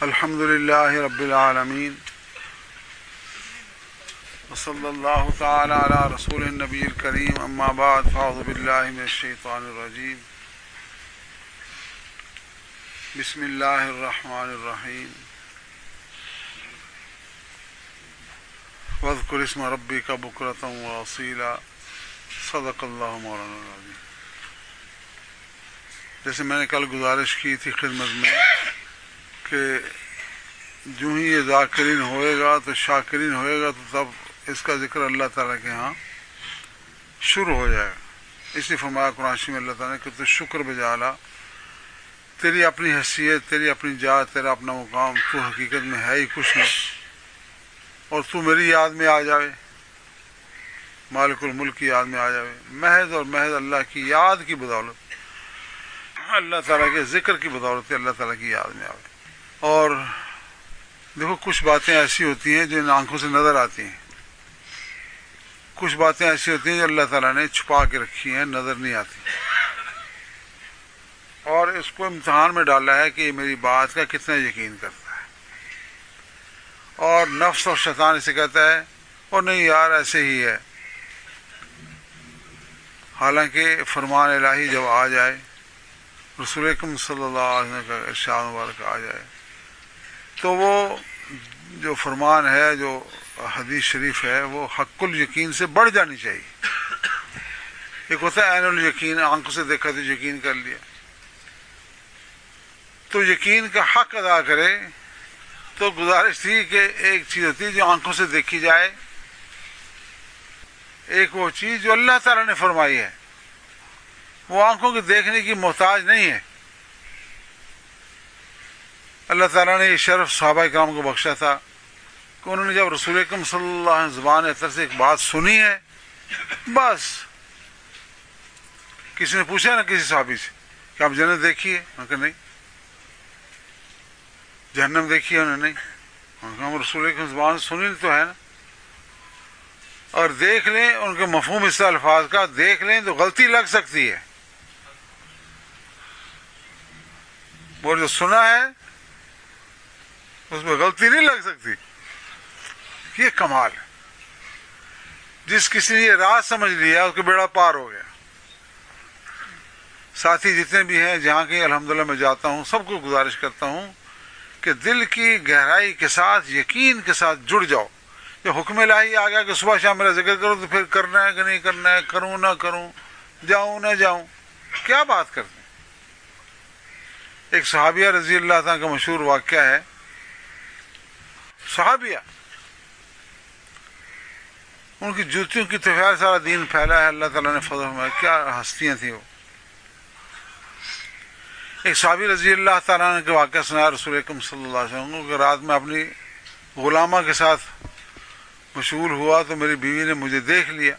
الحمد للہ رب العالمین وصلی اللہ تعالی علی رسول النبی الکریم اما بعد فاعوذ باللہ من الشیطان الرجیم بسم اللہ الرحمن الرحیم واذکر اسم ربک بکرۃ واصیلا صدق اللہ مولانا العظیم۔ جیسے میں نے کل گزارش کی تھی خدمت میں کہ جو ہی یہ ذاکرین ہوئے گا تو شاکرین ہوئے گا تو تب اس کا ذکر اللہ تعالیٰ کے ہاں شروع ہو جائے گا۔ اسی فرمایا قرآن شریف میں اللہ تعالیٰ نے کہ تو شکر بجا لا، تیری اپنی حیثیت، تیری اپنی ذات، تیرا اپنا مقام، تو حقیقت میں ہے ہی کچھ نہیں، اور تو میری یاد میں آ جاوے، مالک الملک کی یاد میں آ جاوے، محض اور محض اللہ کی یاد کی بدولت، اللہ تعالیٰ کے ذکر کی بدولت اللہ تعالیٰ کی یاد میں آوے۔ اور دیکھو کچھ باتیں ایسی ہوتی ہیں جو ان آنکھوں سے نظر آتی ہیں، کچھ باتیں ایسی ہوتی ہیں جو اللہ تعالیٰ نے چھپا کے رکھی ہیں، نظر نہیں آتی، اور اس کو امتحان میں ڈالا ہے کہ یہ میری بات کا کتنا یقین کرتا ہے۔ اور نفس اور شیطان اسے کہتا ہے اور نہیں یار ایسے ہی ہے، حالانکہ فرمان الہی جب آ جائے، رسول اکرم صلی اللہ علیہ وسلم کا ارشاد مبارک آ جائے، تو وہ جو فرمان ہے، جو حدیث شریف ہے، وہ حق الیقین سے بڑھ جانی چاہیے۔ ایک ہوتا ہے عین الیقین، آنکھوں سے دیکھا تو یقین کر لیا، تو یقین کا حق ادا کرے۔ تو گزارش تھی کہ ایک چیز ہوتی ہے جو آنکھوں سے دیکھی جائے، ایک وہ چیز جو اللہ تعالیٰ نے فرمائی ہے، وہ آنکھوں کے دیکھنے کی محتاج نہیں ہے۔ اللہ تعالیٰ نے یہ شرف صحابہ کرام کو بخشا تھا کہ انہوں نے جب رسول اکرم صلی اللہ علیہ وسلم زبان اطہر سے ایک بات سنی ہے، بس کسی نے پوچھا نا کسی صحابی سے کہ آپ جنت دیکھی ہے؟ انہوں نے کہا نہیں۔ جہنم دیکھی ہے؟ انہوں نے نہیں۔ انہوں نے کہا ہم رسول اکرم زبان سنی تو ہے نا، اور دیکھ لیں ان کے مفہوم اس الفاظ کا، دیکھ لیں تو غلطی لگ سکتی ہے، وہ جو سنا ہے اس میں غلطی نہیں لگ سکتی۔ یہ کمال ہے، جس کسی نے یہ راز سمجھ لیا اس کا بیڑا پار ہو گیا۔ ساتھی جتنے بھی ہیں جہاں کہیں الحمدللہ میں جاتا ہوں، سب کو گزارش کرتا ہوں کہ دل کی گہرائی کے ساتھ، یقین کے ساتھ جڑ جاؤ۔ جب حکم الہی آ گیا کہ صبح شام میرا ذکر کرو، تو پھر کرنا ہے کہ نہیں کرنا ہے، کروں نہ کروں، جاؤں نہ جاؤں، کیا بات کرتے ہیں۔ ایک صحابیہ رضی اللہ تعالیٰ کا مشہور واقعہ ہے، صحابیہ ان کی جوتیوں کی طفیل سارا دین پھیلا ہے، اللہ تعالیٰ نے فضل فرمایا، کیا ہستیاں تھیں وہ۔ ایک صحابی رضی اللہ تعالیٰ نے واقعہ سنایا رسول اکرم صلی اللہ علیہ وسلم کہ رات میں اپنی غلامہ کے ساتھ مشغول ہوا تو میری بیوی نے مجھے دیکھ لیا،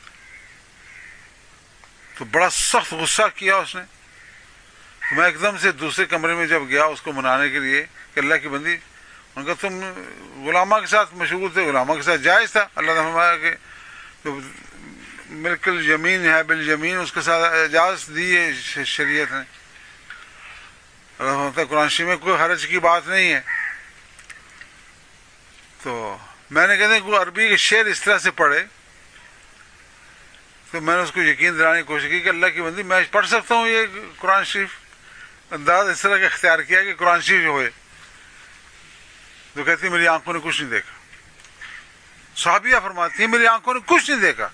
تو بڑا سخت غصہ کیا اس نے۔ میں ایک دم سے دوسرے کمرے میں جب گیا اس کو منانے کے لیے کہ اللہ کی بندی، ان کا تم غلامہ کے ساتھ مشغول تھے، غلامہ کے ساتھ جائز تھا، اللہ نے فرمایا کہ جو ملک الیمین ہے بالیمین، اس کے ساتھ اجازت دی ہے شریعت نے۔ قرآن شریف میں کوئی حرج کی بات نہیں ہے۔ تو میں نے کہتے ہیں کوئی عربی کے شعر اس طرح سے پڑھے، تو میں نے اس کو یقین دلانے کی کوشش کی کہ اللہ کی بندی میں پڑھ سکتا ہوں یہ قرآن شریف، انداز اس طرح کا اختیار کیا کہ قرآن شریف ہوئے، تو کہتی میری آنکھوں نے کچھ نہیں دیکھا۔ صحابیہ فرماتی ہیں میری آنکھوں نے کچھ نہیں دیکھا۔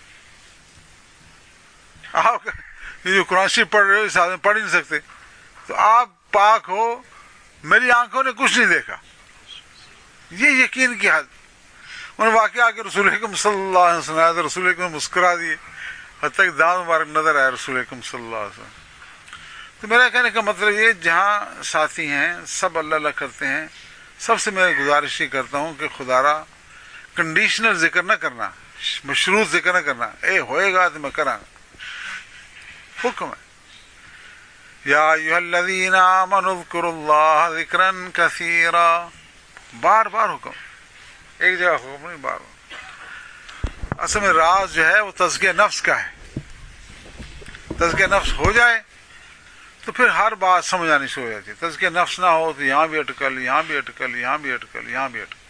آپ یہ جو قرآن شریف پڑھ رہے ہو اس آدمی پڑھ ہی نہیں سکتے، تو آپ پاک ہو، میری آنکھوں نے کچھ نہیں دیکھا۔ یہ یقین کی حد۔ انہوں نے واقعہ کہ رسول اکرم صلی اللہ علیہ وسلم آیا تو رسول اکرم مسکرا دیے، حتیٰ کہ دانت مبارک نظر آیا رسول اکرم صلی اللہ علیہ وسلم۔ تو میرا کہنے کا مطلب یہ، جہاں ساتھی ہیں سب اللہ اللہ کرتے ہیں، سب سے میں گزارش یہ کرتا ہوں کہ خدا را کنڈیشنل ذکر نہ کرنا، مشروط ذکر نہ کرنا، اے ہوئے گا تو میں کراں گا، حکم ہے۔ یا ایھا الذین آمنوا اذکروا اللہ ذکرا کثیرا، بار بار حکم، ایک جگہ حکم نہیں، بار بار۔ اصل میں راز جو ہے وہ تزکیہ نفس کا ہے۔ تزکیہ نفس ہو جائے تو پھر ہر بات سمجھ آنی شروع ہو جاتی ہے. تزکیہ نفس نہ ہو تو یہاں بھی اٹکل، یہاں بھی اٹکل، یہاں بھی اٹکل، یہاں بھی اٹکل.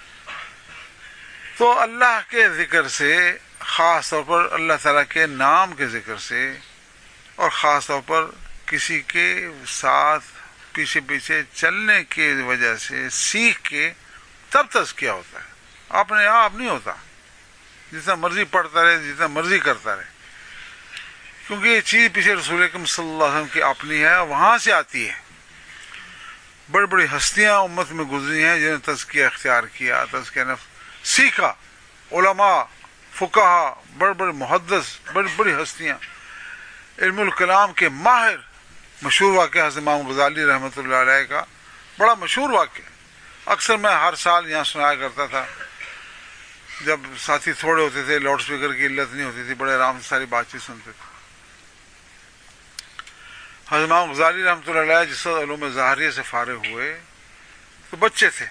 تو اللہ کے ذکر سے، خاص طور پر اللہ تعالیٰ کے نام کے ذکر سے، اور خاص طور پر کسی کے ساتھ پیچھے پیچھے چلنے کی وجہ سے سیکھ کے تب تزکیہ ہوتا ہے. اپنے آپ نہیں ہوتا، جتنا مرضی پڑھتا رہے، جتنا مرضی کرتا رہے، کیونکہ یہ چیز پیچھے رسول اکرم صلی اللہ علیہ وسلم کی اپنی ہے، وہاں سے آتی ہے. بڑی بڑی ہستیاں امت میں گزری ہیں جنہوں نے تزکیہ اختیار کیا، تزکیہ نفس سیکھا. علماء، فقہا، بڑے بڑے محدث، بڑی بڑی ہستیاں، علم الکلام کے ماہر. مشہور واقعہ حضرت امام غزالی رحمۃ اللہ علیہ کا، بڑا مشہور واقعہ. اکثر میں ہر سال یہاں سنایا کرتا تھا. جب ساتھی تھوڑے ہوتے تھے، لاؤڈ اسپیکر کی علت نہیں ہوتی تھی، بڑے آرام سے ساری بات چیت سنتے تھے. حضرت امام غزالی رحمۃ اللہ علیہ جس وقت علوم ظاہریہ سے فارغ ہوئے تو بچے تھے.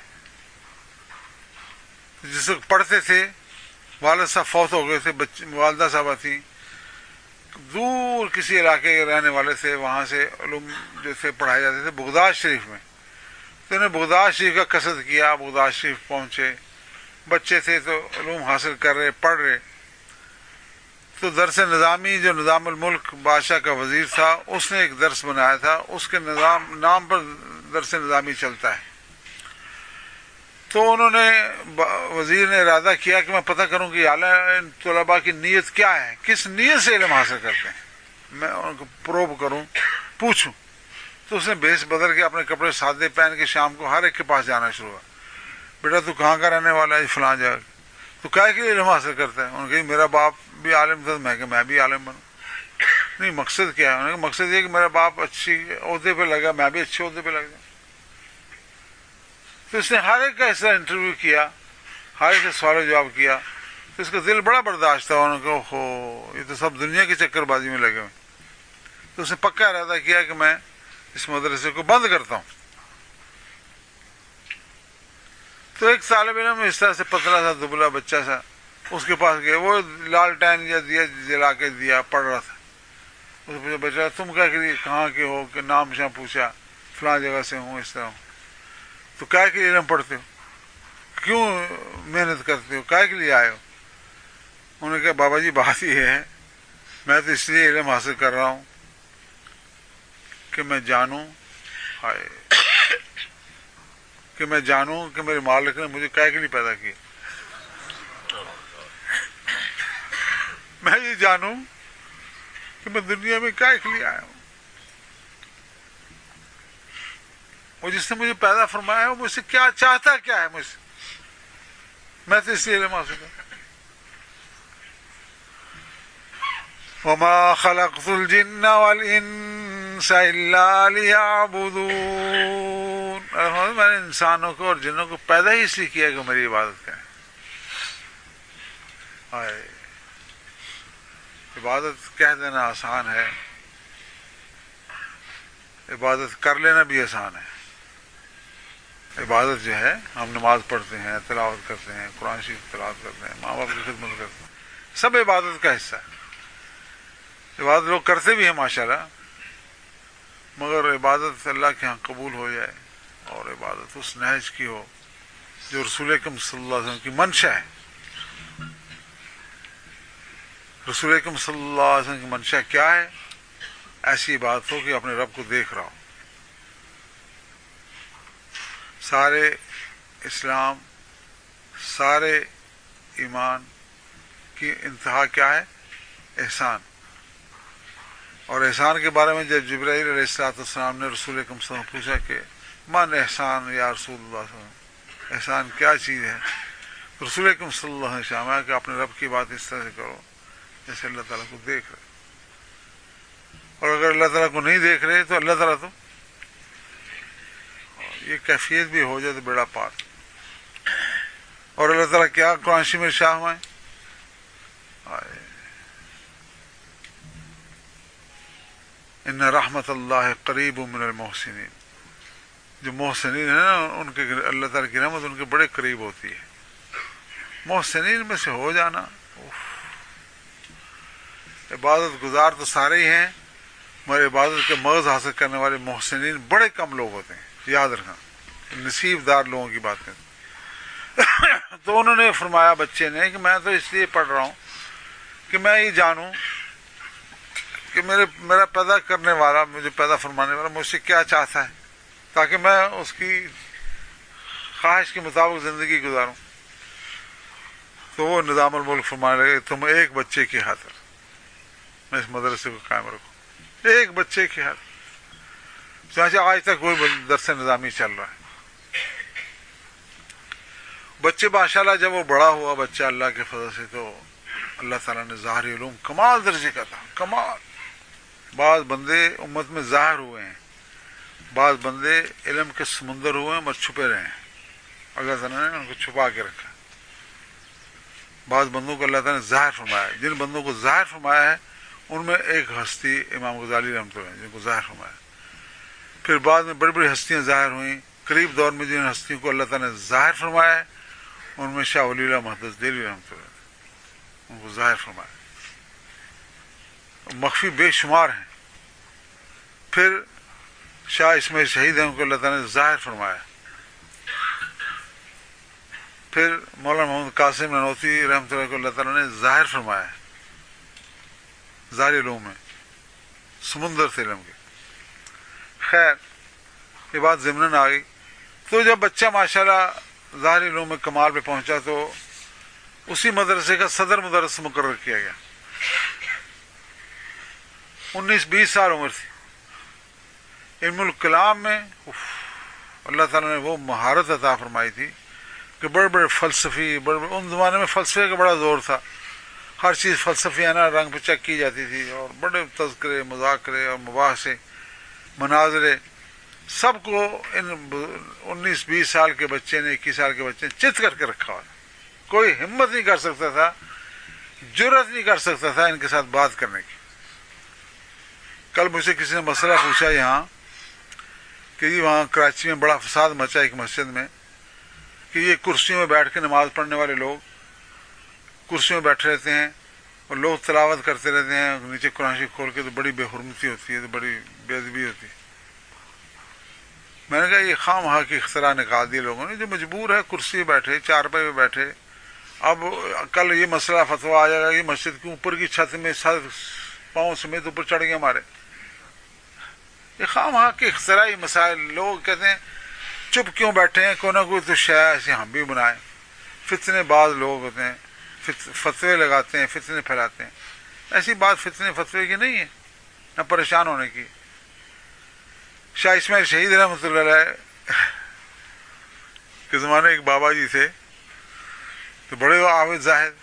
جس وقت پڑھتے تھے، والد صاحب فوت ہو گئے تھے، والدہ صاحبہ تھیں، دور کسی علاقے کے رہنے والے تھے. وہاں سے علوم جو تھے پڑھائے جاتے تھے بغداد شریف میں. تو انہوں نے بغداد شریف کا قصد کیا، بغداد شریف پہنچے. بچے تھے تو علوم حاصل کر رہے، پڑھ رہے. تو درس نظامی، جو نظام الملک بادشاہ کا وزیر تھا، اس نے ایک درس بنایا تھا، اس کے نام پر درس نظامی چلتا ہے. تو انہوں نے، وزیر نے ارادہ کیا کہ میں پتہ کروں کہ اعلیٰ طلباء کی نیت کیا ہے، کس نیت سے علم حاصل کرتے ہیں، میں ان کو پروب کروں، پوچھوں. تو اس نے بھیس بدل کے اپنے کپڑے سادے پہن کے شام کو ہر ایک کے پاس جانا شروع ہوا. بیٹا تو کہاں کا رہنے والا ہے؟ فلاں جگہ. تو کہے کہ علم حاصل کرتا ہے؟ انہوں نے کہا میرا باپ بھی عالم تھا، میں بھی عالم بنوں. نہیں، مقصد کیا ہے؟ انہوں نے کہا مقصد یہ کہ میرا باپ اچھی عہدے پہ لگا، میں بھی اچھے عہدے پہ لگ جاؤں. تو اس نے ہر ایک کا اس طرح انٹرویو کیا، ہر ایک سے سوال و جواب کیا. تو اس کا دل بڑا برداشت تھا. انہوں نے کہا اوہو، یہ تو سب دنیا کی چکر بازی میں لگے ہوئے. تو اس نے پکا ارادہ کیا کہ میں اس مدرسے کو بند کرتا ہوں. تو ایک طالب علم اس طرح سے پتلا سا دبلا بچہ سا اس کے پاس گئے. وہ لالٹین یا دیا جلا کے دیا، پڑھ رہا تھا. اس پوچھا بچہ تم کہاں کے ہو؟ کہ نام شام پوچھا، فلاں جگہ سے ہوں، اس طرح ہوں. تو کہے کہ علم پڑھتے ہو؟ کیوں محنت کرتے ہو؟ کہے کے لیے آئے ہو؟ انہوں نے کہا بابا جی بات یہ ہے، میں تو اس لیے علم حاصل کر رہا ہوں کہ میں جانوں کہ میرے مالک نے مجھے کہے کے لیے پیدا کیا. میں یہ جانوں کہ میں دنیا میں کہے کے لیے آیا ہوں. اور جس نے مجھے پیدا فرمایا ہے مجھ سے کیا چاہتا، کیا ہے مجھ سے. میں تو اس لیے علم حاصل کروں. وما خلقت الجن والانس الا ليعبدون. میں نے انسانوں کو اور جنوں کو پیدا ہی اس لیے کیا کہ میری عبادت کریں. عبادت کہہ دینا آسان ہے، عبادت کر لینا بھی آسان ہے. عبادت جو ہے، ہم نماز پڑھتے ہیں، تلاوت کرتے ہیں، قرآن شریف تلاوت کرتے ہیں، ماں باپ کی خدمت کرتے ہیں، سب عبادت کا حصہ ہے. عبادت لوگ کرتے بھی ہیں ماشاءاللہ، مگر عبادت اللہ کے ہاں قبول ہو جائے اور عبادت اس نہج کی ہو جو رسول اکرم صلی اللہ علیہ وسلم کی منشا ہے. رسول اکرم صلی اللہ علیہ وسلم کی منشا کیا ہے؟ ایسی عبادت ہو کہ اپنے رب کو دیکھ رہا ہو. سارے اسلام، سارے ایمان کی انتہا کیا ہے؟ احسان. اور احسان کے بارے میں جب جبرائیل علیہ السلام نے رسول اکرم صلی اللہ علیہ وسلم پوچھا کہ من احسان یا رسول اللہ صلی اللہ علیہ وسلم، احسان کیا چیز ہے؟ تو رسول اکرم صلی اللہ علیہ وسلم ہے کہ اپنے رب کی بات اس طرح سے کرو جیسے اللہ تعالیٰ کو دیکھ رہے. اور اگر اللہ تعالیٰ کو نہیں دیکھ رہے تو اللہ تعالیٰ تو یہ کیفیت بھی ہو جائے تو بیڑا پار. اور اللہ تعالیٰ کیا قرآن شریف میں ارشاد ہوئے، ان رحمت اللہ قریب من المحسنین. جو محسنین ہیں نا، ان کے اللہ تعالیٰ کی رحمت ان کے بڑے قریب ہوتی ہے. محسنین میں سے ہو جانا. عبادت گزار تو سارے ہی ہیں، مگر عبادت کے مغز حاصل کرنے والے محسنین بڑے کم لوگ ہوتے ہیں، یاد رکھنا، نصیب دار لوگوں کی بات ہے۔ تو انہوں نے فرمایا بچے نے کہ میں تو اس لیے پڑھ رہا ہوں کہ میں یہ جانوں کہ میرا پیدا کرنے والا، مجھے پیدا فرمانے والا مجھ سے کیا چاہتا ہے، تاکہ میں اس کی خواہش کے مطابق زندگی گزاروں۔ تو وہ نظام الملک فرمانے لگے تم ایک بچے کی خاطر میں اس مدرسے کو قائم رکھوں، ایک بچے کی خاطر۔ چنانچہ آج تک وہی درس نظامی چل رہا ہے۔ بچے ماشاءاللہ جب وہ بڑا ہوا بچہ اللہ کے فضل سے، تو اللہ تعالیٰ نے ظاہری علوم کمال درجے کا تھا، کمال۔ بعض بندے امت میں ظاہر ہوئے ہیں، بعض بندے علم کے سمندر ہوئے ہیں مگر چھپے رہے ہیں، اللہ تعالیٰ نے ان کو چھپا کے رکھا۔ بعض بندوں کو اللہ تعالیٰ نے ظاہر فرمایا ہے، جن بندوں کو ظاہر فرمایا ہے ان میں ایک ہستی امام غزالی رحمۃ اللہ جن کو ظاہر فرمایا۔ پھر بعد میں بڑی بڑی ہستیاں ظاہر ہوئیں، قریب دور میں جن ہستیوں کو اللہ تعالیٰ نے ظاہر فرمایا ہے ان میں شاہ ولی اللہ محدث دہلوی رحمۃ اللہ ان کو ظاہر فرمایا، مخفی بے شمار ہیں۔ پھر شاہ اسماعیل شہید ہیں ان کو اللہ تعالیٰ نے ظاہر فرمایا۔ پھر مولانا محمد قاسم نانوتوی رحمۃ اللہ کو اللہ تعالیٰ نے ظاہر فرمایا ہے، ظاہر علوم میں سمندر سے علم کے۔ خیر یہ بات ضمناً آ گئی۔ تو جب بچہ ماشاءاللہ ظاہر علوم میں کمال پہ پہنچا تو اسی مدرسے کا صدر مدرس مقرر کیا گیا۔ 19-20 سال عمر تھی۔ علم الکلام میں اللہ تعالیٰ نے وہ مہارت عطا فرمائی تھی کہ بڑے بڑے فلسفی، ان زمانے میں فلسفے کا بڑا زور تھا، ہر چیز فلسفیانہ رنگ پہ چک کی جاتی تھی، اور بڑے تذکرے، مذاکرے اور مباحثے، مناظرے، سب کو ان 19-20 سال کے بچے نے، 21 سال کے بچے نے چت کر کے رکھا ہوا تھا۔ کوئی ہمت نہیں کر سکتا تھا، جرأت نہیں کر سکتا تھا ان کے ساتھ بات کرنے کی۔ کل مجھ سے کسی نے مسئلہ پوچھا یہاں کہ یہ وہاں کراچی میں بڑا فساد مچا ایک مسجد میں کہ یہ کرسیوں میں بیٹھ کے نماز پڑھنے والے لوگ کرسیوں میں بیٹھے رہتے ہیں اور لوگ تلاوت کرتے رہتے ہیں، نیچے قرآن شریف کھول کے، تو بڑی بے حرمتی ہوتی ہے، تو بڑی بے ادبی ہوتی ہے۔ میں نے کہا یہ خواہ مخواہ کی اختراع نکال دی لوگوں نے، جو مجبور ہے کرسی پہ بیٹھے، چارپائی پہ بیٹھے۔ اب کل یہ مسئلہ فتویٰ آ جائے گا، یہ مسجد کے اوپر کی چھت میں سر پاؤں سمیت اوپر چڑھ گئے ہمارے۔ یہ خواہ مخواہ کے اختراعی مسائل، لوگ کہتے ہیں چپ کیوں بیٹھے ہیں، کوئی نہ کوئی تو شے ایسے ہم بھی بنائیں۔ فتنے باز لوگ ہوتے ہیں، فتوے لگاتے ہیں، فتنے پھیلاتے ہیں۔ ایسی بات فتنے فتوے کی نہیں ہے، نہ پریشان ہونے کی۔ شاہ اسماعیل شہید رحمۃ اللہ علیہ کے زمانے ایک بابا جی تھے، تو بڑے عابد زاہد،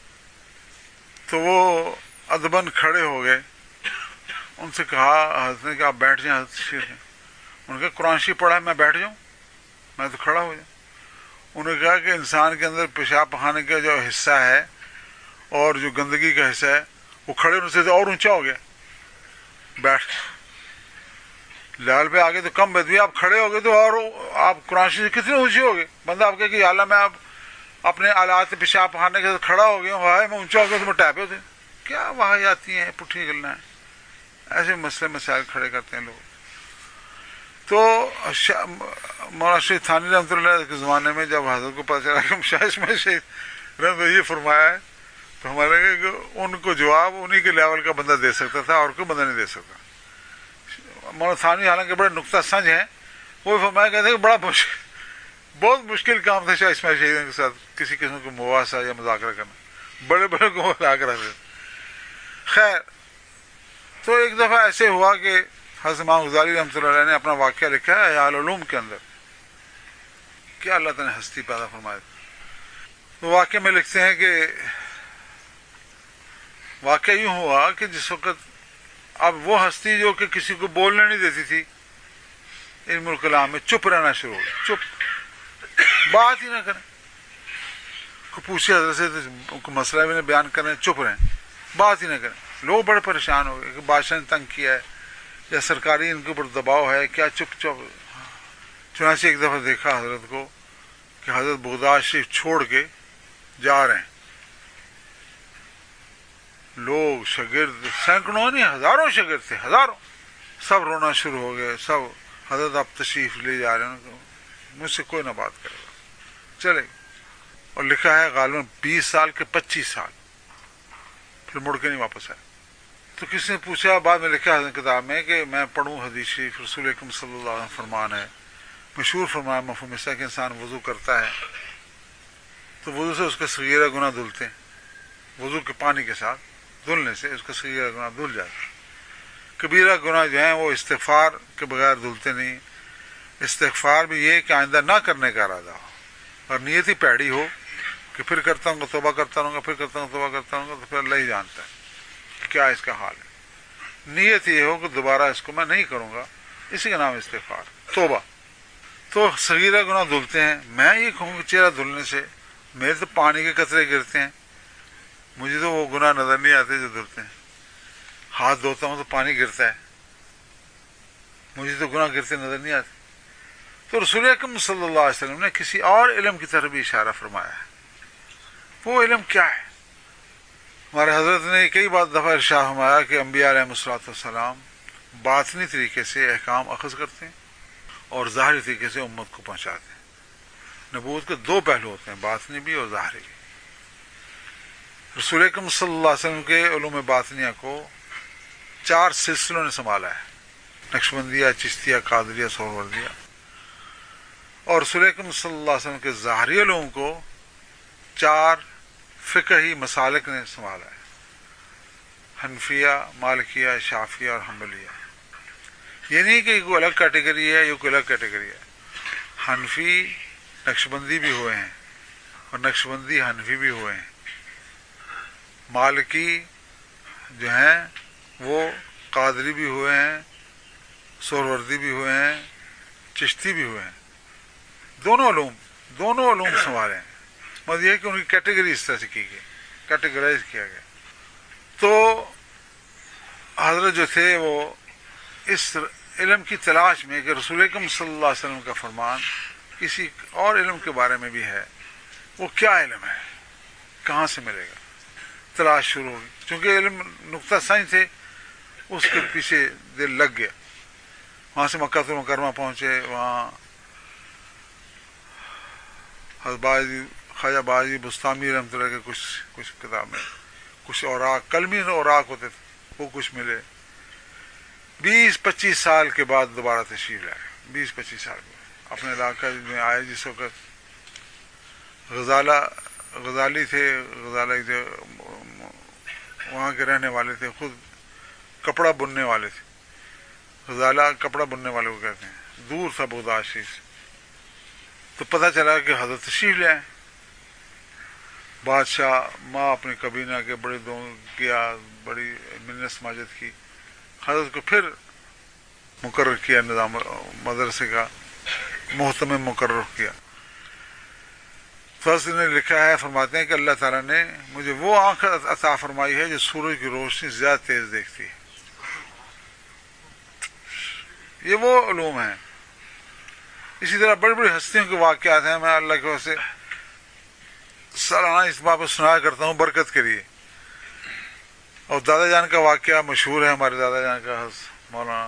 تو وہ ادباً کھڑے ہو گئے، ان سے کہا، حضرت نے کہا آپ بیٹھ جائیں، حضرت شیخ ہیں۔ انہوں نے کہا قرآن شریف پڑھا ہے، میں بیٹھ جاؤں، میں تو کھڑا ہو جاؤں۔ انہوں نے کہا کہ انسان کے اندر پیشاب پخانے کا جو حصہ ہے اور جو گندگی کا حصہ ہے وہ کھڑے ہونے سے اور اونچا ہو گیا، بیٹھ لیول پہ آگے تو کم بدوی، آپ کھڑے ہو گئے تو اور آپ قرآن شریف کتنے اونچے ہو گئے۔ بندہ آپ کہے کہ یا اللہ میں آپ اپنے آلات پیشاب پخانے کے ساتھ کھڑا ہو گیا ہوں، میں اونچا ہو گیا تو میں ٹیپے ہوتے، کیا وہاں جاتی ہیں، پٹھی نکلنا ہے۔ ایسے مسئلے مسائل کھڑے کرتے ہیں لوگ۔ تو مولانا شیخ تھانی رحمۃ اللہ کے زمانے میں جب حضرت کو پتہ چلا کہ شاہ اسماعیل شیخ رحمۃ اللہ یہ فرمایا ہے، تو ہمارے کہ ان کو جواب انہی کے لیول کا بندہ دے سکتا تھا، اور کوئی بندہ نہیں دے سکتا۔ مولانا تھانوی حالانکہ بڑے نقطہ سنج ہیں، وہ فرمایا کہتے ہیں کہ بہت مشکل کام تھا شاہ اسماعیل شہید کے ساتھ کسی قسم کو مباحثہ یا مذاکرہ کرنا، بڑے بڑے کو لا کر رہتے۔ خیر تو ایک دفعہ ایسے ہوا کہ حضرت امام غزالی رحمۃ اللہ علیہ نے اپنا واقعہ لکھا ہے احیاء العلوم کے اندر، کیا اللہ تعالیٰ نے ہستی پیدا فرمائی۔ تو واقعے میں لکھتے ہیں کہ واقعہ یوں ہوا کہ جس وقت اب وہ ہستی جو کہ کسی کو بولنے نہیں دیتی تھی علم الکلام میں، چپ رہنا شروع ہو گئی، چپ، بات ہی نہ کریں۔ کو پوچھے حضرت سے تو مسئلہ بھی نہ بیان کریں، چپ رہیں، بات ہی نہ کریں۔ لوگ بڑے پریشان ہو گئے کہ بادشاہ نے تنگ کیا ہے یا سرکاری ان کے اوپر دباؤ ہے، کیا چپ چپ۔ چنانچہ ایک دفعہ دیکھا حضرت کو کہ حضرت بغداد شریف چھوڑ کے جا رہے ہیں، لوگ شاگرد سینکڑوں نہیں ہزاروں شاگرد تھے، ہزاروں، سب رونا شروع ہو گئے. سب حضرت آپ تشریف لے جا رہے ہیں, مجھ سے کوئی نہ بات کرے گا, چلے. اور لکھا ہے غالباً 20 سال کے 25 سال پھر مڑ کے نہیں واپس آئے. تو کسی نے پوچھا, بعد میں لکھا ہے کتاب میں کہ میں پڑھوں حدیث شریف, رسول اکرم صلی اللہ علیہ وسلم فرمان ہے, مشہور فرمان مفہوم اس ہے کہ انسان وضو کرتا ہے تو وضو سے اس کا صغیرہ گناہ دھلتے ہیں, وضو کے پانی کے ساتھ دھلنے سے اس کا صغیرہ گناہ دھل جاتا ہے. کبیرہ گناہ جو ہیں وہ استغفار کے بغیر دھلتے نہیں. استغفار بھی یہ کہ آئندہ نہ کرنے کا ارادہ ہو, اور نیت ہی پیڑی ہو کہ پھر کرتا ہوں گا, توبہ کرتا رہوں گا, پھر کرتا ہوں توبہ کرتا ہوں گا, تو پھر اللہ ہی جانتا ہے کہ کیا اس کا حال ہے. نیت یہ ہو کہ دوبارہ اس کو میں نہیں کروں گا, اسی کا نام استغفار, توبہ. تو صغیرہ گناہ دھلتے ہیں. میں یہ کہوں کہ چہرہ دھلنے سے میرے تو پانی کے قطرے گرتے ہیں, مجھے تو وہ گناہ نظر نہیں آتے جو دھلتے ہیں. ہاتھ دھوتا ہوں تو پانی گرتا ہے, مجھے تو گناہ گرتے نظر نہیں آتے. تو رسول اکرم صلی اللہ علیہ وسلم نے کسی اور علم کی طرف بھی اشارہ فرمایا ہے. وہ علم کیا ہے؟ ہمارے حضرت نے کئی بار دفعہ ارشاد فرمایا کہ انبیاء علیہ الصلوۃ والسلام باطنی طریقے سے احکام اخذ کرتے ہیں اور ظاہری طریقے سے امت کو پہنچاتے ہیں. نبوت کے 2 پہلو ہوتے ہیں, باطنی بھی اور ظاہری بھی. رسول اکرم صلی اللہ علیہ وسلم کے علوم باطنیہ کو 4 سلسلوں نے سنبھالا ہے, نقشبندیہ, چشتیہ, قادریہ, سہروردیہ. اور رسول اکرم صلی اللہ علیہ وسلم کے ظاہری علوم کو 4 فقہی مسالک نے سنبھالا ہے, حنفیہ, مالکیہ, شافعیہ اور حنبلیہ. یہ نہیں کہ کوئی الگ کیٹیگری ہے, یہ کوئی الگ کیٹیگری ہے. حنفی نقشبندی بھی ہوئے ہیں اور نقشبندی حنفی بھی ہوئے ہیں. مالکی جو ہیں وہ قادری بھی ہوئے ہیں, سہروردی بھی ہوئے ہیں, چشتی بھی ہوئے ہیں. دونوں علوم سنبھالے ہیں. مطلب یہ کہ ان کی کیٹیگری اس طرح سے کی گئی, کیٹیگرائز کیا گیا. تو حضرت جو تھے وہ اس علم کی تلاش میں کہ رسول اکرم صلی اللہ علیہ وسلم کا فرمان کسی اور علم کے بارے میں بھی ہے, وہ کیا علم ہے, کہاں سے ملے گا, تلاش شروع ہوگی. چونکہ علم نقطہ سائن تھے, اس کے پیچھے دل لگ گیا. وہاں سے مکہ المکرمہ پہنچے, وہاں خواجہ باجی بستامی رحمۃ اللہ کے کچھ کتابیں, کچھ اوراق, کلمی اوراق ہوتے تھے, وہ کچھ ملے. 20-25 سال کے بعد دوبارہ تشریف لائے. 20-25 سال کے بعد اپنے علاقہ میں آئے, جس وقت غزالی تھے, غزالی وہاں کے رہنے والے تھے, خود کپڑا بننے والے تھے. غزالہ کپڑا بننے والے کو کہتے ہیں. دور تھا بغداد شریف سے. تو پتہ چلا کہ حضرت تشریف لے آئے. بادشاہ ماں اپنے کابینہ کے بڑے کیا, بڑی منت سماجت کی. حضرت کو پھر مقرر کیا, نظام مدرسے کا محتمم مقرر کیا. فرض نے لکھا ہے, فرماتے ہیں کہ اللہ تعالیٰ نے مجھے وہ آنکھ عطا فرمائی ہے جو سورج کی روشنی زیادہ تیز دیکھتی ہے. یہ وہ علوم ہیں. اسی طرح بڑی بڑی ہستیوں کے واقعات ہیں. میں اللہ کے وجہ سے سالانہ اس بات پہ سنایا کرتا ہوں برکت کے لیے. اور دادا جان کا واقعہ مشہور ہے, ہمارے دادا جان کا, مولانا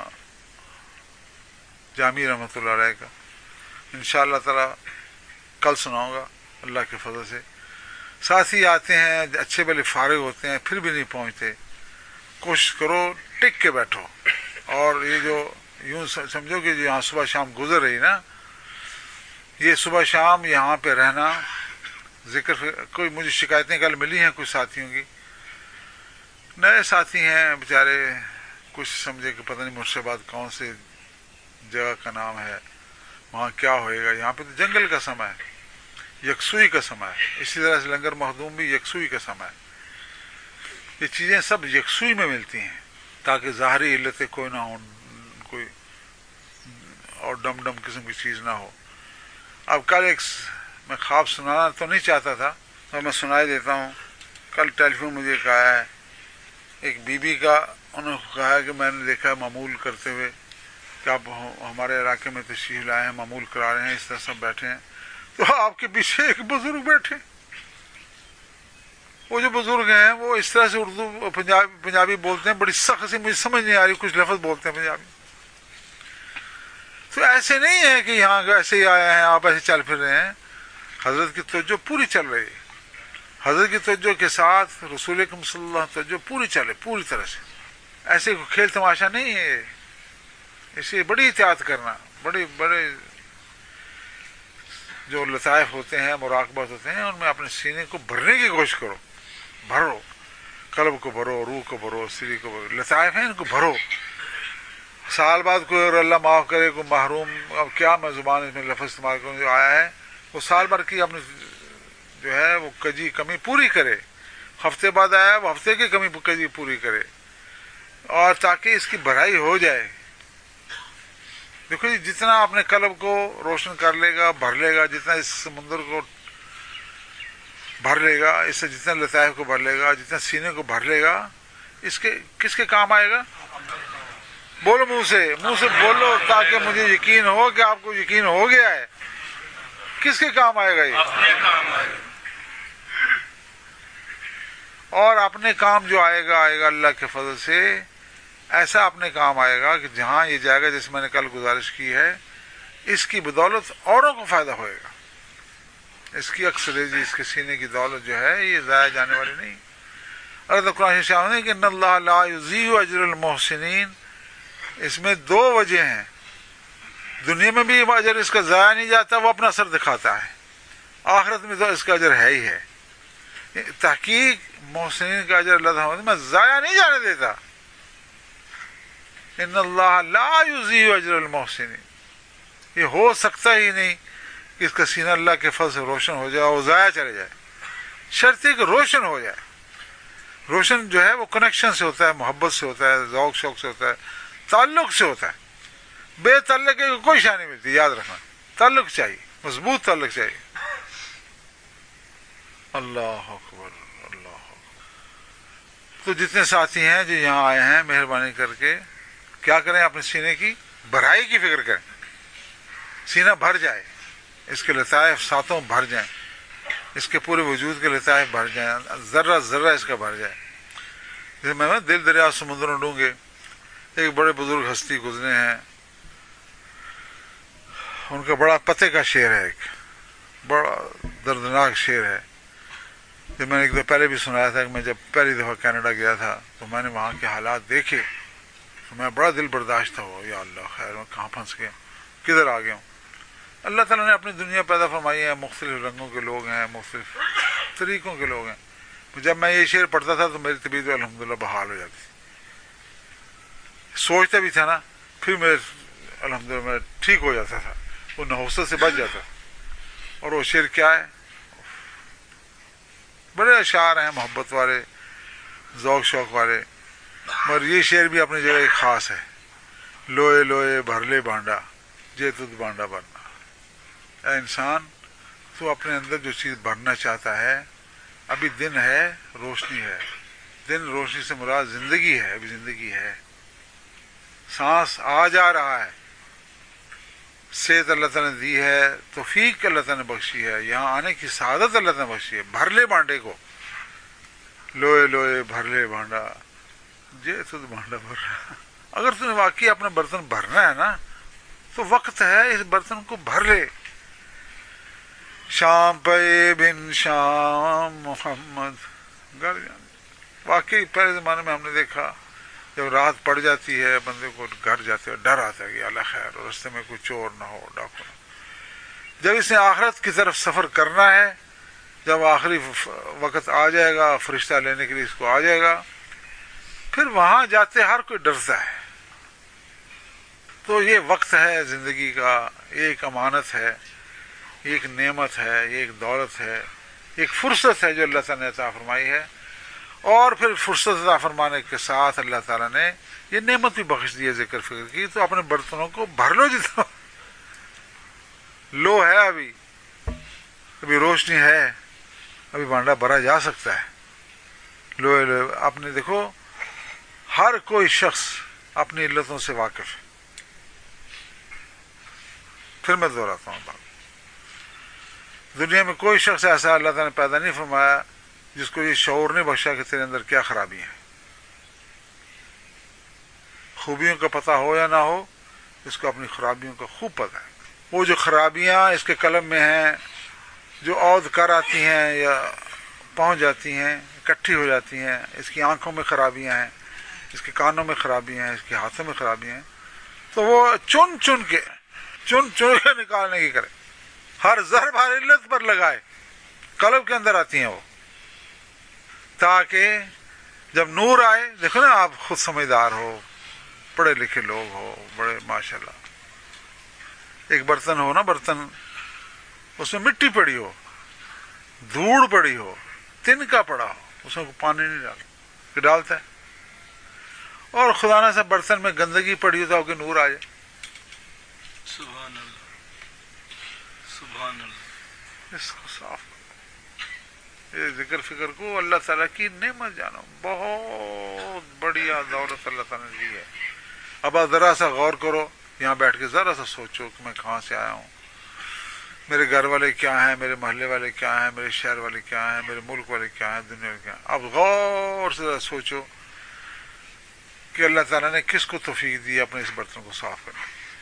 جامی رحمۃ اللہ علیہ کا. انشاءاللہ تعالی کل سناؤں گا اللہ کے فضل سے. ساتھی آتے ہیں, اچھے بھلے فارغ ہوتے ہیں, پھر بھی نہیں پہنچتے. کوشش کرو ٹک کے بیٹھو. اور یہ جو یوں سمجھو کہ یہاں صبح شام گزر رہی نا, یہ صبح شام یہاں پہ رہنا, ذکر. کوئی مجھے شکایتیں کل ملی ہیں کچھ ساتھیوں کی, نئے ساتھی ہیں بیچارے, کچھ سمجھے کہ پتہ نہیں مرشدآباد کون سے جگہ کا نام ہے, وہاں کیا ہوئے گا. یہاں پہ تو جنگل کا سمے ہے, یکسوئی کا سمے ہے. اسی طرح سے لنگر مخدوم بھی یکسوئی کا سمے ہے. یہ چیزیں سب یکسوئی میں ملتی ہیں تاکہ ظاہری علتیں کوئی نہ ہوں, کوئی اور ڈم قسم کی چیز نہ ہو. اب کل ایک میں خواب سنانا تو نہیں چاہتا تھا, تو میں سنائی دیتا ہوں. کل ٹیلی فون مجھے کہا ہے ایک بی بی کا, انہوں نے کہا کہ میں نے دیکھا معمول کرتے ہوئے کہ آپ ہمارے علاقے میں تشریف لائے ہیں, معمول کرا رہے ہیں, اس طرح سب بیٹھے ہیں. تو آپ کے پیچھے ایک بزرگ بیٹھے. وہ جو بزرگ ہیں وہ اس طرح سے اردو پنجابی بولتے ہیں, بڑی سخت سے, مجھے سمجھ نہیں آ رہی, کچھ لفظ بولتے ہیں پنجابی. تو ایسے نہیں ہے کہ یہاں ایسے ہی آئے ہیں آپ ایسے چل پھر رہے ہیں. حضرت کی توجہ پوری چل رہی ہے. حضرت کی توجہ کے ساتھ رسول اکرم صلی اللہ علیہ وسلم توجہ پوری چلے پوری طرح سے. ایسے کھیل تماشا نہیں ہے. اسے بڑی احتیاط کرنا. بڑے جو لطائف ہوتے ہیں مراقبات ہوتے ہیں ان میں اپنے سینے کو بھرنے کی کوشش کرو. بھرو قلب کو بھرو, روح کو بھرو, سری کو بھرو. لطائف ہیں ان کو بھرو. سال بعد کوئی اگر اللہ معاف کرے کوئی محروم, اب کیا میں زبان میں لفظ استعمال کروں, جو آیا ہے وہ سال بھر کی اپنی جو ہے وہ کمی پوری کرے. ہفتے بعد آیا وہ ہفتے کی کمی پوری کرے, اور تاکہ اس کی بھرائی ہو جائے. دیکھو جی, جتنا اپنے قلب کو روشن کر لے گا, بھر لے گا, جتنا اس سمندر کو بھر لے گا, اس سے جتنا لطائف کو بھر لے گا, جتنا سینے کو بھر لے گا, اس کے کس کے کام آئے گا؟ بولو منہ سے بولو تاکہ مجھے یقین ہو کہ آپ کو یقین ہو گیا ہے. کس کے کام آئے گا یہ؟ اپنے کام آئے گا. اور اپنے کام جو آئے گا اللہ کے فضل سے ایسا اپنے کام آئے گا کہ جہاں یہ جائے گا, جیسے میں نے کل گزارش کی ہے, اس کی بدولت اوروں کو فائدہ ہوئے گا. اس کی اکثریت اس کے سینے کی دولت جو ہے یہ ضائع جانے والی نہیں. اگر تو قرآن شاہ نے کہ ان اللہ لا یضیع اجر المحسنین, اس میں دو وجہ ہیں. دنیا میں بھی اجر اس کا ضائع نہیں جاتا, وہ اپنا اثر دکھاتا ہے. آخرت میں تو اس کا اجر ہے ہی ہے. تحقیق محسنین کا اجر اللہ تعالیٰ میں ضائع نہیں جانے دیتا. ان اللہ لا یضیع اجر المحسنین, یہ ہو سکتا ہی نہیں کہ اس کا سینہ اللہ کے فضل سے روشن ہو جائے اور ضائع چلے جائے. شرط ہے کہ روشن ہو جائے. روشن جو ہے وہ کنیکشن سے ہوتا ہے, محبت سے ہوتا ہے, ذوق شوق سے ہوتا ہے, تعلق سے ہوتا ہے. بے تعلق کی کوئی شان نہیں ملتی. یاد رکھنا, تعلق چاہیے, مضبوط تعلق چاہیے. اللہ اکبر اللہ اکبر. تو جتنے ساتھی ہیں جو یہاں آئے ہیں, مہربانی کر کے کیا کریں, اپنے سینے کی بھرائی کی فکر کریں. سینہ بھر جائے, اس کے لطائف ساتوں بھر جائیں, اس کے پورے وجود کے لطائف بھر جائیں, ذرہ ذرہ اس کا بھر جائے. جیسے میں دل دریا سمندر میں ڈوں گے. ایک بڑے بزرگ ہستی گزرے ہیں, ان کا بڑا پتے کا شعر ہے, ایک بڑا دردناک شعر ہے, جو میں نے ایک دفعہ پہلے بھی سنایا تھا کہ میں جب پہلی دفعہ کینیڈا گیا تھا تو میں نے وہاں کے حالات دیکھے تو میں بڑا دل برداشت تھا. وہ یا اللہ خیر, میں کہاں پھنس گیا, کدھر آ گیا ہوں. اللہ تعالیٰ نے اپنی دنیا پیدا فرمائی ہے, مختلف رنگوں کے لوگ ہیں, مختلف طریقوں کے لوگ ہیں. جب میں یہ شعر پڑھتا تھا تو میری طبیعت الحمدللہ بحال ہو جاتی. سوچتا بھی تھا نا, پھر میں الحمدللہ میں ٹھیک ہو جاتا تھا, وہ نحوست سے بچ جاتا. اور وہ شعر کیا ہے, بڑے اشعار ہیں محبت والے, ذوق شوق والے, مگر یہ شعر بھی اپنی جگہ ایک خاص ہے. لوئے لوئے بھر لے بانڈا, جے تجھ بانڈا بھرنا. اے انسان, تو اپنے اندر جو چیز بھرنا چاہتا ہے, ابھی دن ہے, روشنی ہے. دن روشنی سے مراد زندگی ہے, ابھی زندگی ہے, سانس آ جا رہا ہے, صحت اللہ تعالیٰ نے دی ہے, توفیق اللہ تعالیٰ نے بخشی ہے, یہاں آنے کی سعادت اللہ تعالیٰ نے بخشی ہے. بھر لے بانڈے کو, لوئے لوئے بھر لے بانڈا, جے تجھ بانڈا بھر رہا. اگر تم نے واقعی اپنا برتن بھرنا ہے نا, تو وقت ہے اس برتن کو بھر لے. شام پہ بن شام محمد گھر جانے. واقعی پہلے زمانے میں ہم نے دیکھا جب رات پڑ جاتی ہے بندے کو گھر جاتے ہوئے ڈر آتا ہے کہ اللہ خیر, اور رستے میں کوئی چور نہ ہو, ڈاکو نہ. جب اس نے آخرت کی طرف سفر کرنا ہے, جب آخری وقت آ جائے گا, فرشتہ لینے کے لیے اس کو آ جائے گا, پھر وہاں جاتے ہر کوئی ڈرتا ہے. تو یہ وقت ہے زندگی کا, یہ ایک امانت ہے, یہ ایک نعمت ہے, یہ ایک دولت ہے, ایک فرصت ہے جو اللہ تعالیٰ نے عطا فرمائی ہے. اور پھر فرصت عطا فرمانے کے ساتھ اللہ تعالیٰ نے یہ نعمت بھی بخش دی ہے ذکر فکر کی. تو اپنے برتنوں کو بھر لو, جتنا لو ہے, ابھی روشنی ہے, ابھی بانڈا بھرا جا سکتا ہے. لو لو اپنے دیکھو, ہر کوئی شخص اپنی علتوں سے واقف ہے. پھر میں دہراتا ہوں بات, دنیا میں کوئی شخص ایسا اللہ تعالیٰ نے پیدا نہیں فرمایا جس کو یہ شعور نہیں بخشا کہ تیرے اندر کیا خرابی ہے. خوبیوں کا پتہ ہو یا نہ ہو, اس کو اپنی خرابیوں کا خوب پتہ ہے. وہ جو خرابیاں اس کے قلم میں ہیں، جو عود کر آتی ہیں یا پہنچ جاتی ہیں، اکٹھی ہو جاتی ہیں، اس کی آنکھوں میں خرابیاں ہیں، اس کے کانوں میں خرابیاں ہیں، اس کے ہاتھوں میں خرابیاں ہیں، تو وہ چن چن کے نکالنے کی کرے، ہر ضرب ہر علت پر لگائے، قلب کے اندر آتی ہیں وہ، تاکہ جب نور آئے. دیکھو نا، آپ خود سمجھدار ہو، پڑھے لکھے لوگ ہو، بڑے ماشاءاللہ، ایک برتن ہو نا، برتن اس میں مٹی پڑی ہو، دھوڑ پڑی ہو، تنکا پڑا ہو، اس میں پانی نہیں ڈالتا کہ ڈالتا ہے، اور خدا نہ سے برتن میں گندگی پڑی ہو تو کہ نور آ جائے. سبحان اللہ، سبحان اللہ. اس کو صاف کرو. یہ ذکر فکر کو اللہ تعالیٰ کی نعمت جانو، بہت بڑھیا دولت اللہ تعالیٰ نے دی ہے. اب آپ ذرا سا غور کرو، یہاں بیٹھ کے ذرا سا سوچو کہ میں کہاں سے آیا ہوں، میرے گھر والے کیا ہیں، میرے محلے والے کیا ہیں، میرے شہر والے کیا ہیں، میرے ملک والے کیا ہیں، دنیا والے کیا ہیں. اب غور سے ذرا سوچو کہ اللہ تعالیٰ نے کس کو توفیق دی اپنے اس برتن کو صاف کرنے،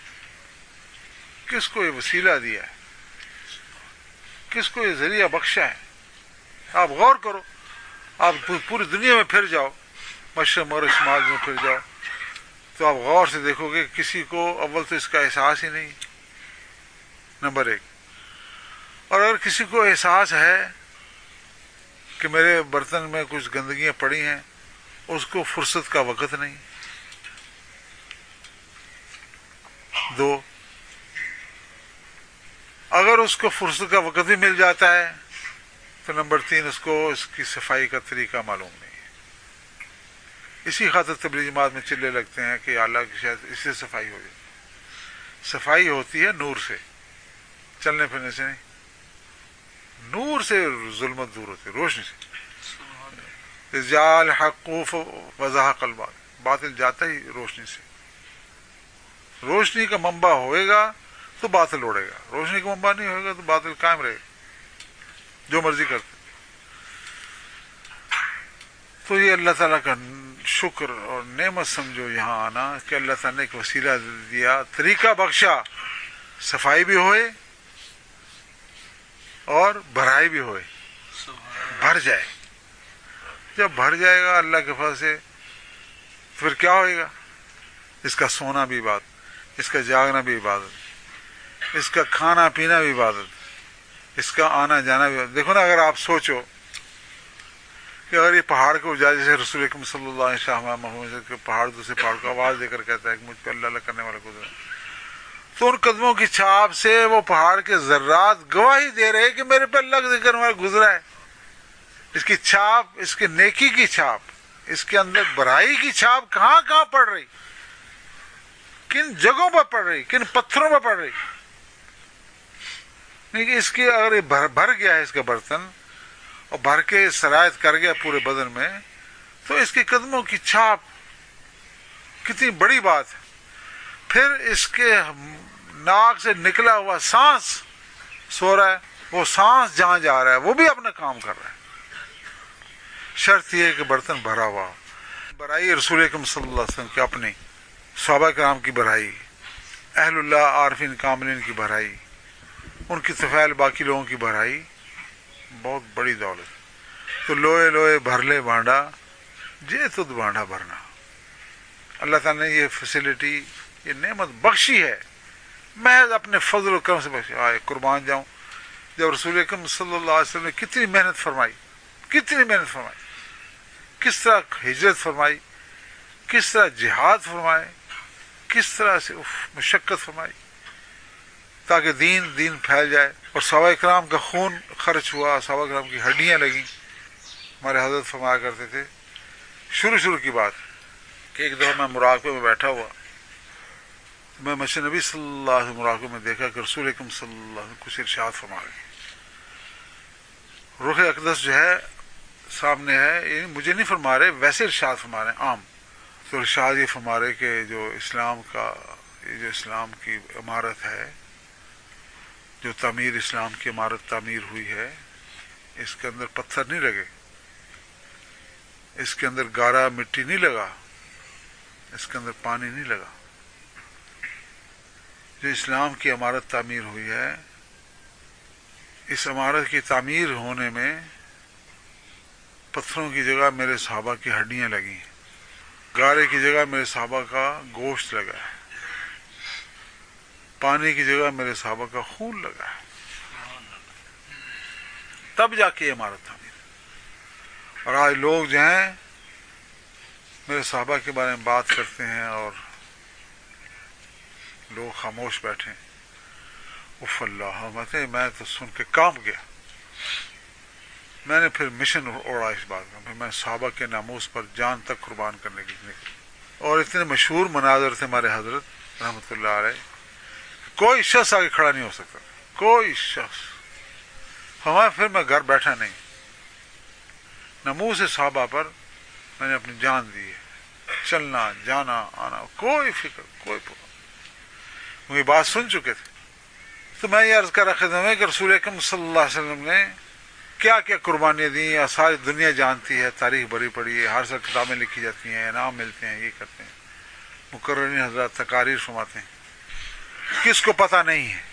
کس کو یہ وسیلہ دیا ہے، کس کو یہ ذریعہ بخشا ہے. آپ غور کرو، آپ پوری دنیا میں پھر جاؤ، مشرق مغرب شمال میں پھر جاؤ، تو آپ غور سے دیکھو گے کسی کو اول تو اس کا احساس ہی نہیں، نمبر ایک. اور اگر کسی کو احساس ہے کہ میرے برتن میں کچھ گندگیاں پڑی ہیں، اس کو فرصت کا وقت نہیں. دو، اگر اس کو فرصت کا وقت بھی مل جاتا ہے تو نمبر تین، اس کو اس کی صفائی کا طریقہ معلوم نہیں ہے. اسی خاطر تبلیغ جماعت میں چلے لگتے ہیں کہ اللہ کی شاید اس سے صفائی ہو جائے. صفائی ہوتی ہے نور سے، چلنے پھرنے سے نہیں. نور سے ظلمت دور ہوتی ہے، روشنی سے. جال حقوف وضاحت الباطل، باطل جاتا ہی روشنی سے. روشنی کا منبع ہوئے گا تو باطل اڑے گا، روشنی کا منبع نہیں ہوئے گا تو باطل قائم رہے گا، جو مرضی کرتے. تو یہ اللہ تعالیٰ کا شکر اور نعمت سمجھو یہاں آنا کہ اللہ تعالیٰ نے ایک وسیلہ دیا، طریقہ بخشا، صفائی بھی ہوئے اور بھرائی بھی ہوئے، بھر جائے. جب بھر جائے گا اللہ کے فضل سے تو پھر کیا ہوئے گا؟ اس کا سونا بھی عبادت، اس کا جاگنا بھی عبادت، اس کا کھانا پینا بھی عبادت، اس کا آنا جانا بھی عبادت. دیکھو نا، اگر آپ سوچو کہ اگر یہ پہاڑ کو جیسے رسول اکرم صلی اللہ علیہ وسلم محمد کے پہاڑ دوسرے پہاڑ کو آواز دے کر کہتا ہے کہ مجھ پہ اللہ اللہ کرنے والا گزرا، تو ان قدموں کی چھاپ سے وہ پہاڑ کے ذرات گواہی دے رہے کہ میرے پہ اللہ کا ذکر کرنے والا گزرا ہے. اس کی چھاپ، اس کے نیکی کی چھاپ، اس کے اندر برائی کی چھاپ کہاں کہاں پڑ رہی، کن جگہوں پر پڑ رہی، کن پتھروں پر پڑ رہی. نہیں کہ اس کی اگر یہ بھر گیا ہے اس کا برتن اور بھر کے سرایت کر گیا پورے بدن میں، تو اس کے قدموں کی چھاپ کتنی بڑی بات ہے. پھر اس کے ناک سے نکلا ہوا سانس سو رہا ہے، وہ سانس جہاں جا رہا ہے وہ بھی اپنا کام کر رہا ہے. شرط یہ ہے کہ برتن بھرا ہوا. بھرائی رسول اکرم صلی اللہ علیہ وسلم کی اپنی، صحابہ کرام کی بھرائی، اہل اللہ عارفین کاملین کی بھرائی، ان کی طفیل باقی لوگوں کی بھرائی، بہت بڑی دولت. تو لوہے لوہے بھر لے بانڈا، جے تد بانڈا بھرنا. اللہ تعالیٰ نے یہ فیسلٹی، یہ نعمت بخشی ہے، محض اپنے فضل و کرم سے بخشی. آئے قربان جاؤں، جب رسول اکرم صلی اللہ علیہ وسلم نے کتنی محنت فرمائی، کتنی محنت فرمائی، کس طرح ہجرت فرمائی، کس طرح جہاد فرمائے، کس طرح سے مشقت فرمائی تاکہ دین پھیل جائے. اور صحابہ کرام کا خون خرچ ہوا، صحابہ کرام کی ہڈیاں لگیں. ہمارے حضرت فرمایا کرتے تھے، شروع کی بات کہ ایک دفعہ میں مراقبے میں بیٹھا ہوا، میں مسجد نبی صلی اللہ علیہ وسلم مراقبے میں دیکھا کہ رسول اکرم صلی اللہ علیہ وسلم کچھ ارشاد فرما رہے ہیں. رخ اقدس جو ہے سامنے ہے، یہ مجھے نہیں فرما رہے، ویسے ارشاد فرما رہے ہیں عام. تو ارشاد یہ فرما رہے کہ جو اسلام کی عمارت ہے، جو تعمیر اسلام کی عمارت تعمیر ہوئی ہے، اس کے اندر پتھر نہیں لگے، اس کے اندر گارا مٹی نہیں لگا، اس کے اندر پانی نہیں لگا. جو اسلام کی عمارت تعمیر ہوئی ہے، اس عمارت کی تعمیر ہونے میں پتھروں کی جگہ میرے صحابہ کی ہڈیاں لگی ہیں، گارے کی جگہ میرے صحابہ کا گوشت لگا ہے، پانی کی جگہ میرے صحابہ کا خون لگا ہے، تب جا کے یہ عمارت تعمیر۔ اور آج لوگ جو ہیں میرے صحابہ کے بارے میں بات کرتے ہیں اور لوگ خاموش بیٹھے ہیں۔ اف اللہ، میں تو سن کے کانپ گیا۔ میں نے پھر مشن اوڑا اس بات کا، پھر میں صحابہ کے ناموس پر جان تک قربان کرنے کی نکلی۔ اور اتنے مشہور مناظر تھے ہمارے حضرت رحمۃ اللہ علیہ، کوئی شخص آگے کھڑا نہیں ہو سکتا، کوئی شخص۔ ہمارا پھر میں گھر بیٹھا نہیں، ناموس صحابہ پر میں نے اپنی جان دی ہے، چلنا جانا آنا کوئی فکر کوئی پرواہ۔ وہ یہ بات سن چکے تھے تو میں یہ عرض کر رہا خدمت کہ رسول اکرم صلی اللہ علیہ وسلم نے کیا کیا قربانیاں دی، اور ساری دنیا جانتی ہے، تاریخ بھری پڑی ہے، ہر سال کتابیں لکھی جاتی ہیں، انعام ملتے ہیں، یہ کرتے ہیں، مقررین حضرات تقاریر فرماتے ہیں۔ کس کو پتہ نہیں ہے؟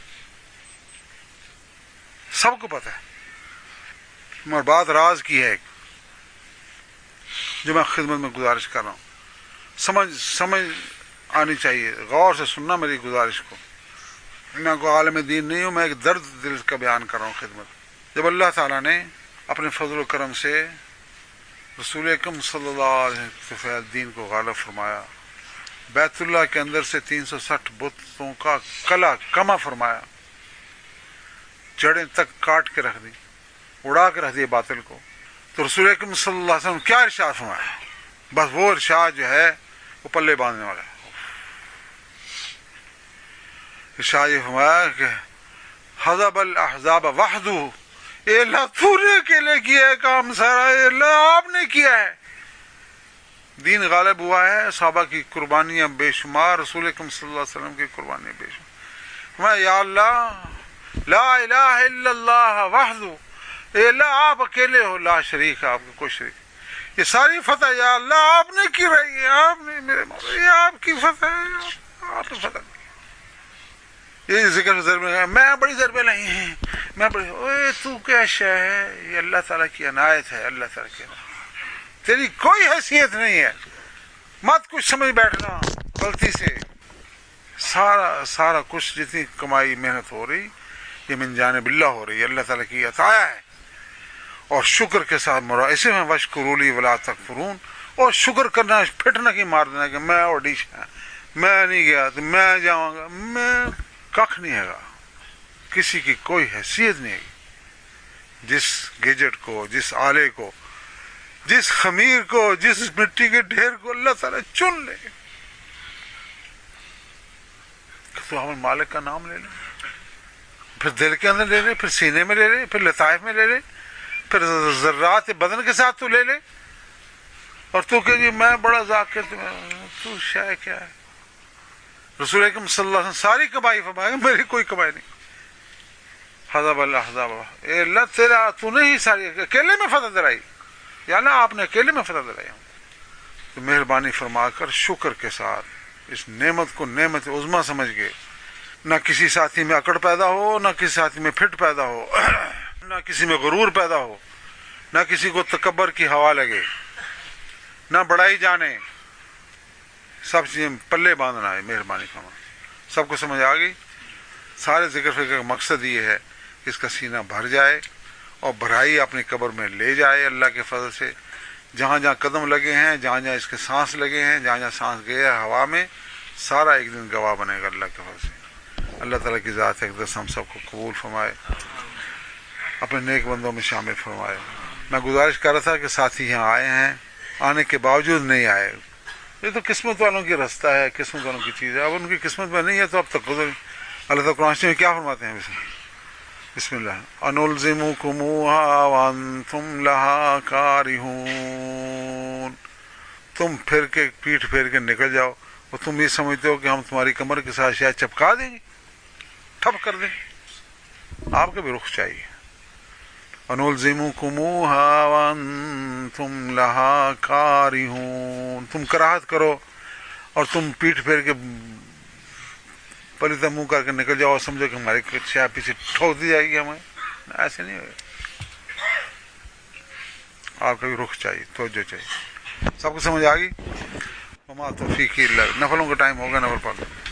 سب کو پتہ ہے۔ مگر بات راز کی ہے ایک، جو میں خدمت میں گزارش کر رہا ہوں، سمجھ آنی چاہیے، غور سے سننا میری گزارش کو۔ میں کوئی عالم دین نہیں ہوں، میں ایک درد دل کا بیان کر رہا ہوں خدمت۔ جب اللہ تعالیٰ نے اپنے فضل و کرم سے رسول اکرم صلی اللہ علیہ وسلم دین کو غالب فرمایا، بیت اللہ کے اندر سے 360 بتوں کا کلا کما فرمایا، جڑیں تک کاٹ کے رکھ دی، اڑا کے رکھ دی باطل کو، تو رسول اکرم صلی اللہ علیہ وسلم کیا ارشاد فرمایا؟ بس وہ ارشاد جو ہے وہ پلے باندھنے والا ہے۔ ارشاد یہ فرمایا کہ حزب الاحزاب وحدہ، اے اللہ تو نے اکیلے کیا ہے کام سارا، اے اللہ آپ نے کیا ہے۔ دین غالب ہوا ہے، صحابہ کی قربانیاں بے شمار، رسول اکرم صلی اللہ علیہ وسلم کی قربانیاں بے شمار۔ فرمایا یا اللہ لا الہ الا اللہ وحدہ، اے اللہ آپ اکیلے ہو، لا شریک ہے، آپ کا کوئی شریک۔ یہ ساری فتح یا اللہ آپ نے کی رہی ہے، آپ نے میرے مولا، یہ آپ کی فتح ہے، آپ نے فتح کی۔ یہ ذکر ضربے میں بڑی ضربے نہیں ہیں، میں بڑی، اوے تو کیا شے ہے، یہ اللہ تعالیٰ کی عنایت ہے، اللہ تعالیٰ کی عنایت، تیری کوئی حیثیت نہیں ہے، مت کچھ سمجھ بیٹھنا غلطی سے۔ سارا کچھ جتنی کمائی محنت ہو رہی یہ من جانب اللہ ہو رہی ہے، اللہ تعالیٰ کی عطا ہے۔ اور شکر کے ساتھ مرا اسے میں وشکروا لی ولا تکفرون، اور شکر کرنا، پھٹنا کی مار دینا کہ میں آڈیشن، میں نہیں گیا تو میں جاؤں گا، میں کخ نہیں ہے گا، کسی کی کوئی حیثیت نہیں ہے۔ جس گیجٹ کو، جس آلے کو، جس خمیر کو، جس مٹی کے ڈھیر کو اللہ تعالیٰ چن لے تو ہم مالک کا نام لے لیں، پھر دل کے اندر لے لے، پھر سینے میں لے لے، پھر لطائف میں لے لے، پھر ذرات بدن کے ساتھ تو لے لے، اور تو کہ جی میں بڑا ذاکر، تو شے کیا ہے؟ رسول اکرم صلی اللہ علیہ وسلم ساری کمائی فرمائے، میری کوئی کمائی نہیں۔ حزب الاحزاب، اے اللہ تیرا تو نے ہی ساری اکیلے میں فتح دلائی، یا اللہ آپ نے اکیلے میں فتح دلائی۔ تو مہربانی فرما کر شکر کے ساتھ اس نعمت کو نعمت عظمیٰ سمجھ گئے، نہ کسی ساتھی میں اکڑ پیدا ہو، نہ کسی ساتھی میں پھٹ پیدا ہو، نہ کسی میں غرور پیدا ہو، نہ کسی کو تکبر کی ہوا لگے، نہ بڑائی جانے، سب چیزیں پلے باندھنا ہے۔ مہربانی فرما، سب کو سمجھ آ گئی؟ سارے ذکر فکر کا مقصد یہ ہے کہ اس کا سینہ بھر جائے اور بھرائی اپنی قبر میں لے جائے اللہ کے فضل سے۔ جہاں جہاں قدم لگے ہیں، جہاں جہاں اس کے سانس لگے ہیں، جہاں جہاں سانس گئے ہوا میں، سارا ایک دن گواہ بنے گا اللہ کے فضل سے۔ اللہ تعالیٰ کی ذات اقدس ہم سب کو قبول فرمائے، اپنے نیک بندوں میں شامل فرمائے۔ میں گزارش کر رہا تھا کہ ساتھی یہاں آئے ہیں، آنے کے باوجود نہیں آئے، یہ تو قسمت والوں کی رستہ ہے، قسمت والوں کی چیز ہے، اب ان کی قسمت میں نہیں ہے تو اب تک گزر۔ اللہ تعالیٰ قرآن میں کیا فرماتے ہیں؟ بسم اللہ، انلزمکموہا وانتم لہا کارہون، تم پھر کے پیٹھ پھیر کے نکل جاؤ اور تم یہ سمجھتے ہو کہ ہم تمہاری کمر کے ساتھ شاید چپکا دیں گے، ٹھپ کر دیں گے، آپ کا بھی رخ چاہیے۔ انلزمکموہا وانتم لہا کارہون، تم کراہت کرو اور تم پیٹھ پھیر کے پلیتا منہ کر کے نکل جاؤ اور سمجھو کہ ہماری چاہ پیچھے ٹھوک دی جائے گی ہمیں، ایسے نہیں ہوگا. آپ کا بھی رخ چاہیے، توجہ چاہیے. سب کو سمجھ آ گئی؟ وما توفیقی الا باللہ. نفلوں کا ٹائم ہوگا، نفل پڑھ لو.